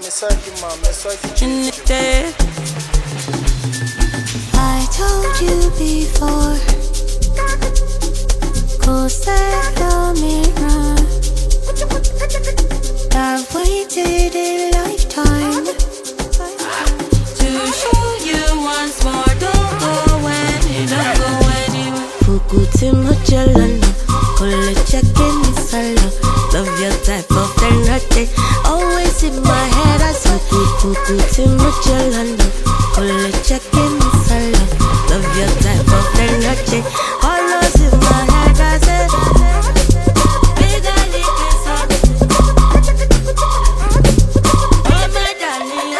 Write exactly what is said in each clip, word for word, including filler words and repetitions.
In the day, I told you before, cause on me run. I've waited a lifetime to show you once more. Don't go when you don't go anywhere. Pukuti mujalana, kule chakini sala. Love your type of energy, always in my head. I saw pukuti mujalana, kule chakini sala. Love your type of energy, always in my head. I said, big Ali kesa, oh my darling,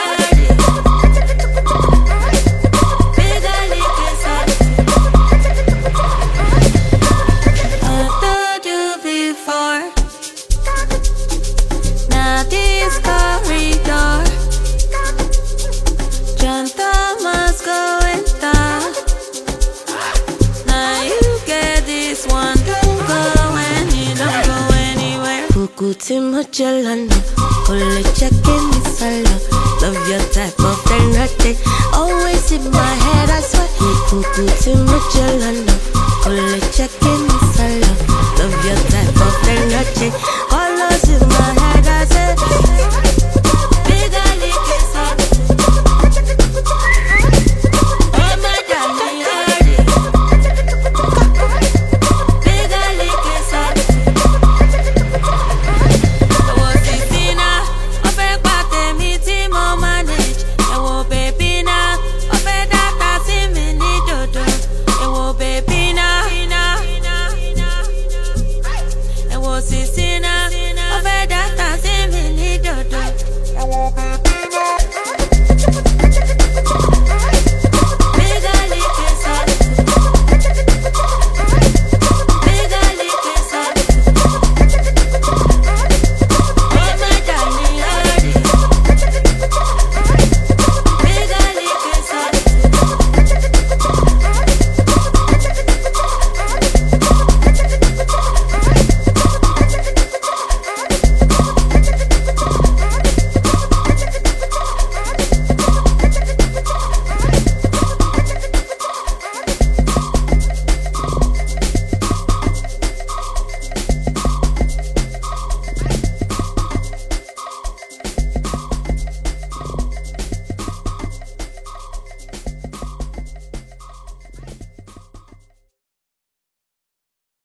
big Ali kesa. I told you before. Now this corridor, John Thomas going down. Now you get this one. Don't go and you don't go anywhere. Pukuti mujalana, kule chakini sala. Love your type of energy, always in my head. I swear. Pukuti mujalana, kule chakini sala. Love your type of energy.